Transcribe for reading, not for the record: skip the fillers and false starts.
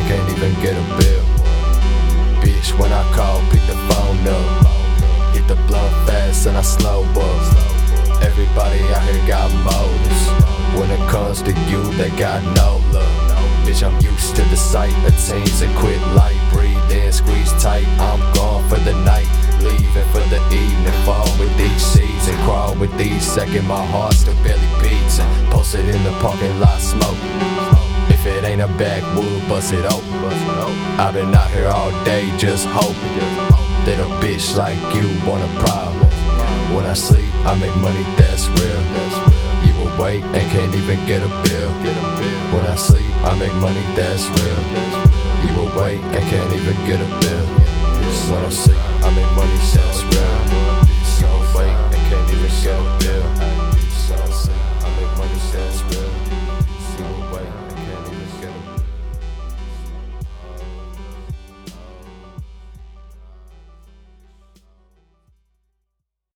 can't even get a bill. Bitch, when I call, pick the phone up. Hit the blunt fast and I slow up. Everybody out here got motives. When it comes to you, they got no love. Bitch, I'm used to the sight of teens and quit light. Breathe in, squeeze tight, I'm gone for the night. Leaving for the evening, fall with these seeds and crawl with these. Second, my heart still barely beats. And posted in the parking lot, smoke. If it ain't a backwood, bust it open. I've been out here all day just hoping that a bitch like you want a problem. When I sleep, I make money that's real. You awake and can't even get a bill. When I sleep, I make money that's real. You awake and can't even get a bill. When I sleep, I make money that's real. You awake and can't even get a bill.